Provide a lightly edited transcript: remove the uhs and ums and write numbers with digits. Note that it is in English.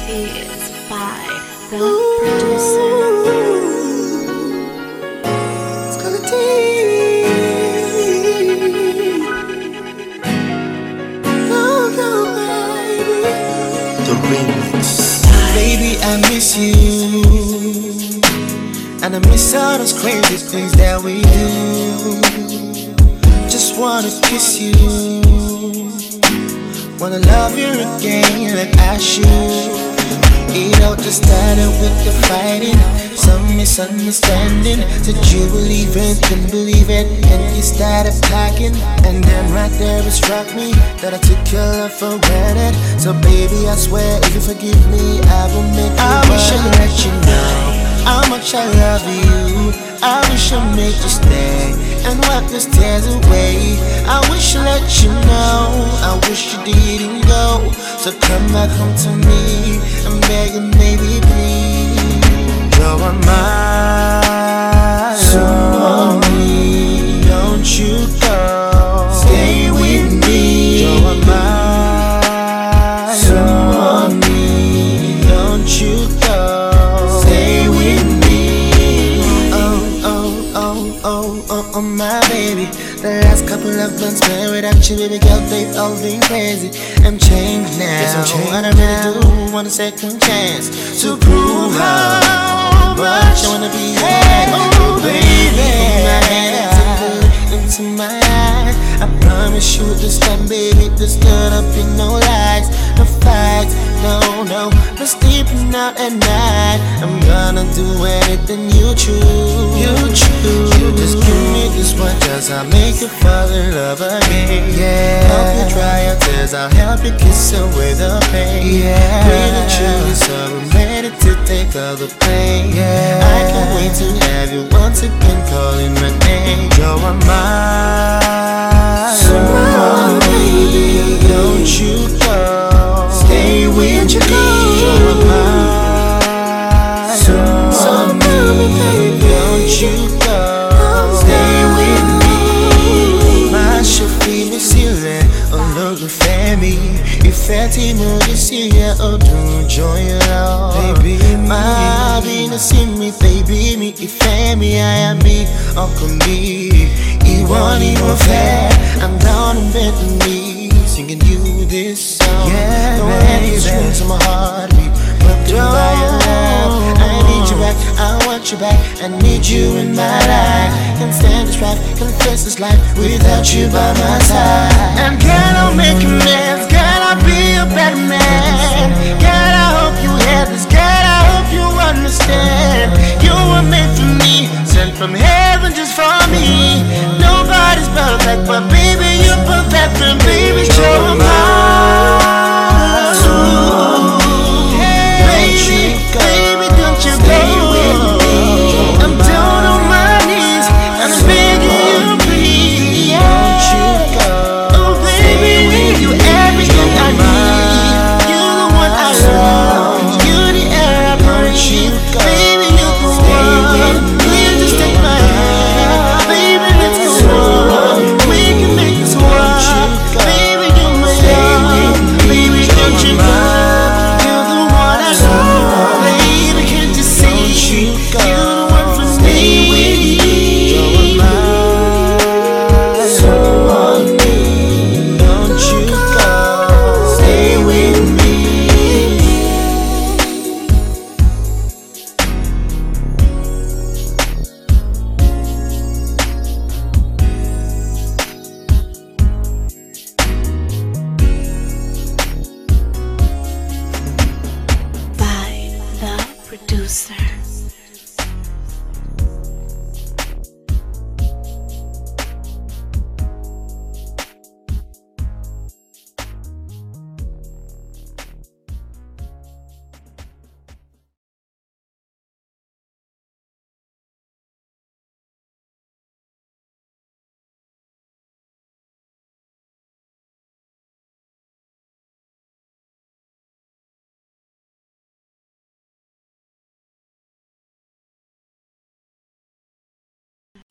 Beats by the producer. It's gonna deep. Go, go, baby. The remix. Baby, I miss you, and I miss all those crazy things that we do. Just wanna kiss you, wanna love you again like I should. It all just started with the fighting, some misunderstanding. Said you believe it, couldn't believe it, and you started packing. And then right there it struck me that I took your love for granted. So baby, I swear if you forgive me, I will make it I wish I let you know how much I love you. I wish I made you stay and wipe the tears away. I wish I let you know, I wish you didn't go. So come back home to me, I'm begging, baby, please. You're on my soul, don't you go. Stay with me. You're on my soul, don't you go. Stay with me. Oh, my baby. The last couple of months spent without you, baby girl, they've all been crazy. I'm changed now. Yes, I'm changed. And I really do want a second chance to prove how much I wanna be your oh, baby. My hand into my eyes. I promise you this time, baby, there's gonna be no lies, no fights, no sleeping out at night. I'm gonna do anything you choose. You just give me this one chance, I'll make you fall in love again. Yeah, help you dry your tears, I'll help you kiss away the pain. Yeah, breathe it truly, so I'm ready to take all the pain. Yeah, I can't wait to have you once again calling my name. You're on my soul, baby, don't you go. Stay with me. You're on my soul, baby, don't you go. Stay with me. Mas eu fui me silent, olólùfẹ́ mi. Ìfẹ́ tí mo rí sí ẹ ọdún jọyọ̀. Baby máa bínú sí mi, baby mi. Ìfẹ́ mi, àyà mi, ọkàn mi. Ìwọ ni mo fẹ́, I'm down on bending knees, singing you this song. Yeah, no baby, strings on my heartbeat, broken by your love. I need you back, I want you back, I need you in my life. Can't stand this strife, can't face this life without you by my side. And can I make amends? Can I be a better man?